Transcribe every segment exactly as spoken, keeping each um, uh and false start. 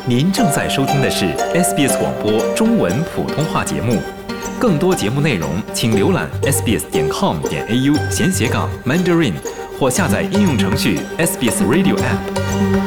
您正在收听的是 S B S 广播中文普通话节目，更多节目内容请浏览 s b s 点 com 点 a u 闲斜杠 Mandarin 或下载应用程序 S B S Radio App。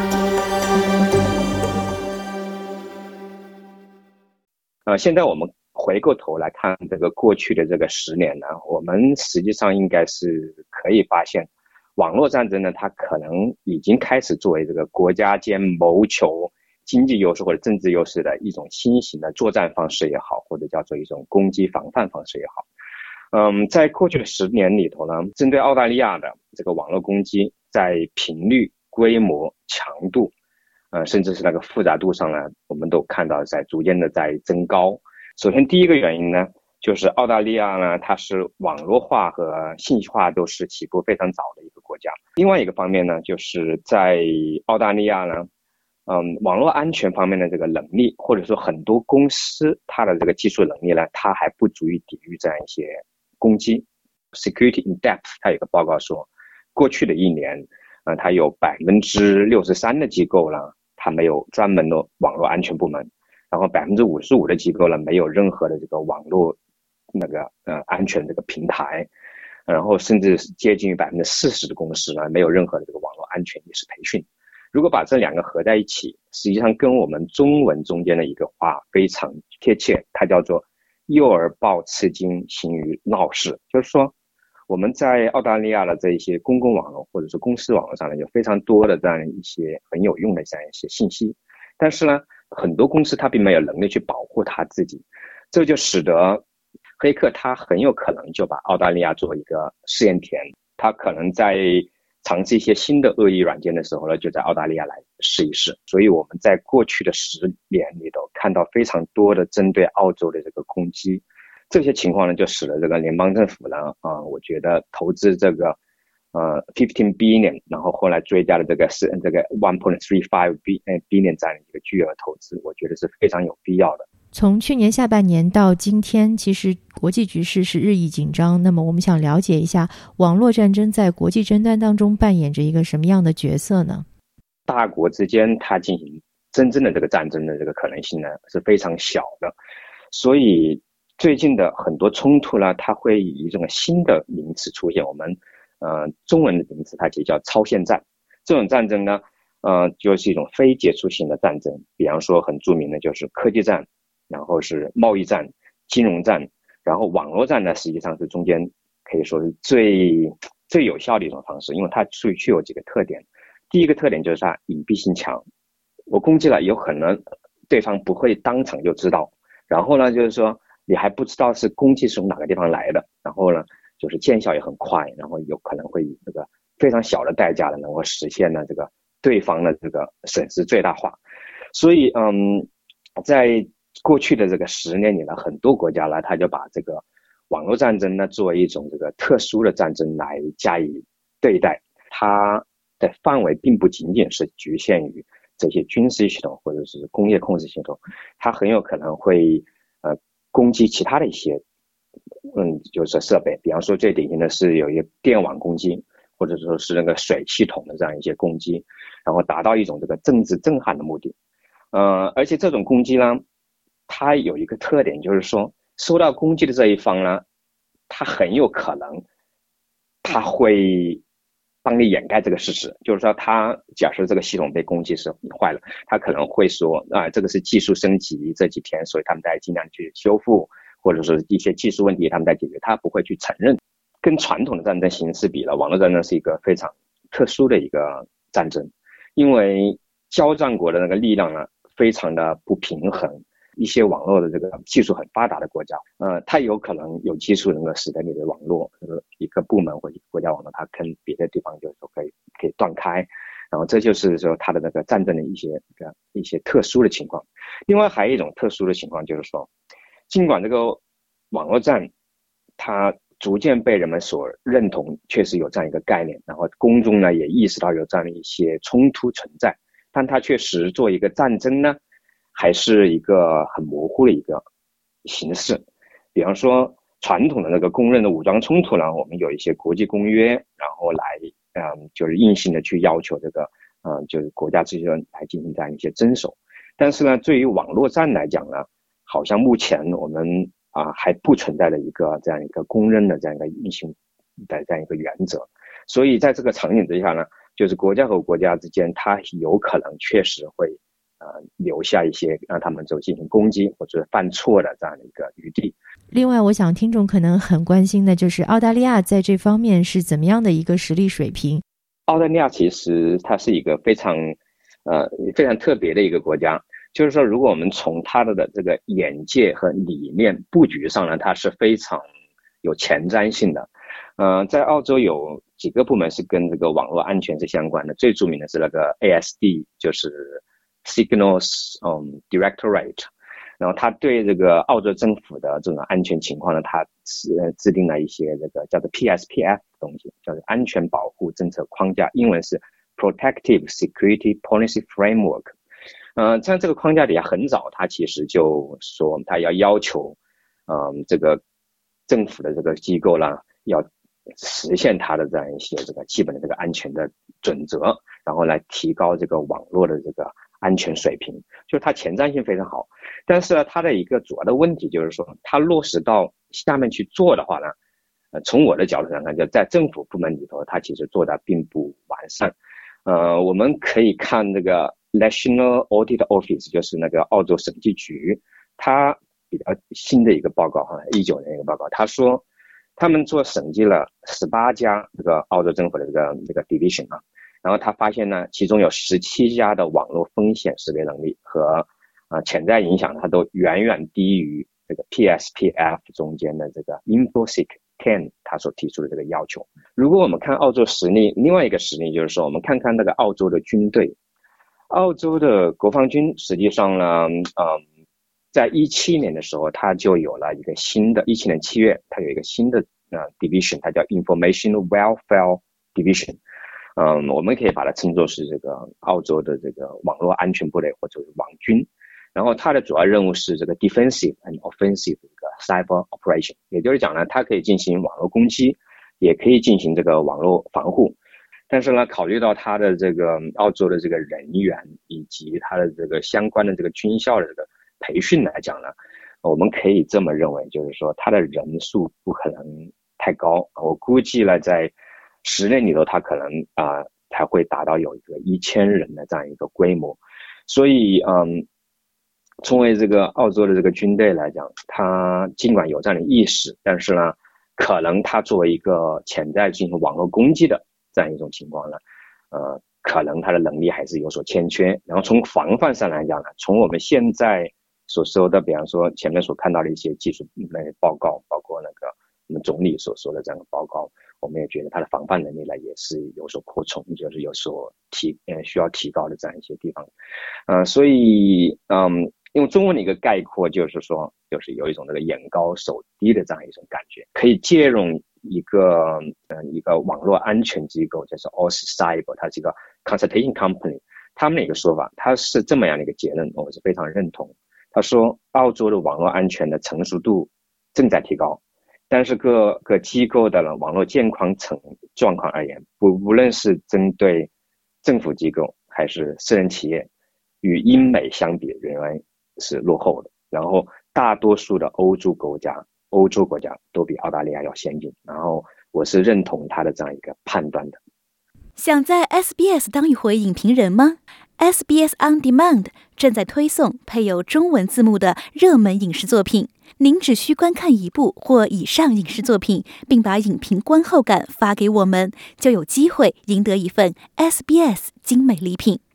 呃，现在我们回过头来看这个过去的这个十年呢，我们实际上应该是可以发现，网络战争呢，它可能已经开始作为这个国家间谋求经济优势或者政治优势的一种新型的作战方式也好，或者叫做一种攻击防范方式也好。嗯，在过去的十年里头呢，针对澳大利亚的这个网络攻击，在频率、规模、强度，呃，甚至是那个复杂度上呢，我们都看到在逐渐的在增高。首先，第一个原因呢，就是澳大利亚呢，它是网络化和信息化都是起步非常早的一个国家。另外一个方面呢，就是在澳大利亚呢，嗯，网络安全方面的这个能力，或者说很多公司它的这个技术能力呢，它还不足以抵御这样一些攻击。Security in Depth 它有一个报告说，过去的一年，呃，它有百分之六十三的机构呢，它没有专门的网络安全部门，然后百分之五十五的机构呢，没有任何的这个网络那个呃安全这个平台，然后甚至是接近于百分之四十的公司呢，没有任何的这个网络安全意识培训。如果把这两个合在一起，实际上跟我们中文中间的一个话非常贴切，它叫做幼儿抱吃惊，行于闹市。就是说，我们在澳大利亚的这一些公共网络或者是公司网络上呢，有非常多的这样一些很有用的这样一些信息，但是呢，很多公司它并没有能力去保护它自己，这就使得黑客他很有可能就把澳大利亚做一个试验田，他可能在尝试一些新的恶意软件的时候呢，就在澳大利亚来试一试。所以我们在过去的十年里头看到非常多的针对澳洲的这个攻击，这些情况呢，就使得这个联邦政府呢，啊、呃，我觉得投资这个呃fifteen billion， 然后后来追加的这个是这个 one point three five billion 这样的一个巨额投资，我觉得是非常有必要的。 从去年下半年到今天，其实国际局势是日益紧张。那么我们想了解一下，网络战争在国际争端当中扮演着一个什么样的角色呢？ 大国之间它进行真正的这个战争的这个可能性呢是非常小的，所以最近的很多冲突呢，它会以一种新的名词出现，我们呃中文的名词它其实叫超限战。这种战争呢，呃就是一种非结束性的战争，比方说很著名的就是科技战，然后是贸易战、金融战，然后网络战呢，实际上是中间可以说是最最有效的一种方式，因为它具具有几个特点。第一个特点就是它隐蔽性强，我攻击了，有可能对方不会当场就知道，然后呢，就是说你还不知道是攻击是从哪个地方来的，然后呢，就是见效也很快，然后有可能会以这个非常小的代价呢，能够实现呢这个对方的这个损失最大化。所以，嗯，在过去的这个十年里呢，很多国家呢，他就把这个网络战争呢作为一种这个特殊的战争来加以对待，它的范围并不仅仅是局限于这些军事系统或者是工业控制系统，它很有可能会呃攻击其他的一些嗯就是设备，比方说最典型的是有一个电网攻击，或者说是那个水系统的这样一些攻击，然后达到一种这个政治震撼的目的。呃，而且这种攻击呢，它有一个特点，就是说受到攻击的这一方呢，他很有可能他会帮你掩盖这个事实，就是说他假设这个系统被攻击是坏了，他可能会说啊、呃，这个是技术升级这几天，所以他们在尽量去修复，或者是一些技术问题他们在解决，他不会去承认。跟传统的战争形式比了，网络战争是一个非常特殊的一个战争，因为交战国的那个力量呢非常的不平衡，一些网络的这个技术很发达的国家，呃，它有可能有技术能够使得你的网络，就是一个部门或者国家网络，它跟别的地方就是说可以可以断开，然后这就是说它的那个战争的一些一些特殊的情况。另外还有一种特殊的情况就是说，尽管这个网络战它逐渐被人们所认同，确实有这样一个概念，然后公众呢也意识到有这样的一些冲突存在，但它确实做一个战争呢，还是一个很模糊的一个形式。比方说传统的那个公认的武装冲突呢，我们有一些国际公约，然后来嗯，就是硬性的去要求这个嗯，就是国家之间来进行这样一些遵守。 但是呢，对于网络战来讲呢，好像目前我们啊还不存在的一个这样一个公认的这样一个运行的这样一个原则。所以在这个场景之下呢，就是国家和国家之间，它有可能确实会呃留下一些让他们就进行攻击或者犯错的这样的一个余地。 另外，我想听众可能很关心的就是澳大利亚在这方面是怎么样的一个实力水平。 澳大利亚其实它是一个非常呃非常特别的一个国家，就是说如果我们从它的这个眼界和理念布局上呢，它是非常有前瞻性的。呃，在澳洲有几个部门是跟这个网络安全是相关的，最著名的是那个 A S D， 就是 Signals、um, Directorate， 然后他对这个澳洲政府的这种安全情况呢，他制定了一些这个叫做 P S P F 的东西，叫做安全保护政策框架，英文是 Protective Security Policy Framework。呃，在这个框架底下，很早他其实就说他要要求，嗯、呃，这个政府的这个机构啦，要实现它的这样一些这个基本的这个安全的准则，然后来提高这个网络的这个安全水平，就是它前瞻性非常好。但是呢，它的一个主要的问题就是说，它落实到下面去做的话呢，呃，从我的角度上看，就在政府部门里头，它其实做的并不完善。呃，我们可以看这个 National Audit Office， 就是那个澳洲审计局，它比较新的一个报告哈，一九年一个报告，他说他们做审计了十八家这个澳洲政府的这个这个 division 啊，然后他发现呢，其中有十七家的网络风险识别能力和呃潜在影响，它都远远低于这个 P S P F 中间的这个 InfoSec 十他所提出的这个要求。如果我们看澳洲实例，另外一个实例就是说，我们看看那个澳洲的军队，澳洲的国防军实际上呢，嗯。在一七年的时候，它就有了一个新的，一七年七月，它有一个新的呃 division， 它叫 Information Welfare Division。嗯，我们可以把它称作是这个澳洲的这个网络安全部队或者是网军。然后它的主要任务是这个 defensive and offensive 这个 cyber operation， 也就是讲呢，它可以进行网络攻击，也可以进行这个网络防护。但是呢，考虑到它的这个澳洲的这个人员以及它的这个相关的这个军校的这个培训来讲呢，我们可以这么认为，就是说它的人数不可能太高，我估计呢，在十年里头，它可能啊、呃、才会达到有一个一千人的这样一个规模。所以，嗯，作为这个澳洲的这个军队来讲，它尽管有这样的意识，但是呢，可能它作为一个潜在进行网络攻击的这样一种情况呢，呃，可能它的能力还是有所欠缺。然后从防范上来讲呢，从我们现在所收的，比方说前面所看到的一些技术那些报告，包括那个我们总理所说的这样的报告，我们也觉得它的防范能力呢也是有所扩充，就是有所提呃需要提高的这样一些地方。呃，所以嗯，用中文的一个概括就是说，就是有一种这个眼高手低的这样一种感觉，可以借用一个呃一个网络安全机构，就是 AusCyber， 它是一个 consulting company， 他们的一个说法，它是这么样的一个结论，我是非常认同。他说，澳洲的网络安全的成熟度正在提高，但是各个机构的网络健康层状况而言，不无论是针对政府机构还是私人企业，与英美相比仍然是落后的。然后大多数的欧洲国家，欧洲国家都比澳大利亚要先进。然后我是认同他的这样一个判断的。 想在 S B S 当一回影评人吗？ S B S On Demand 正在推送配有中文字幕的热门影视作品，您只需观看一部或以上影视作品，并把影评观后感发给我们，就有机会赢得一份 S B S 精美礼品。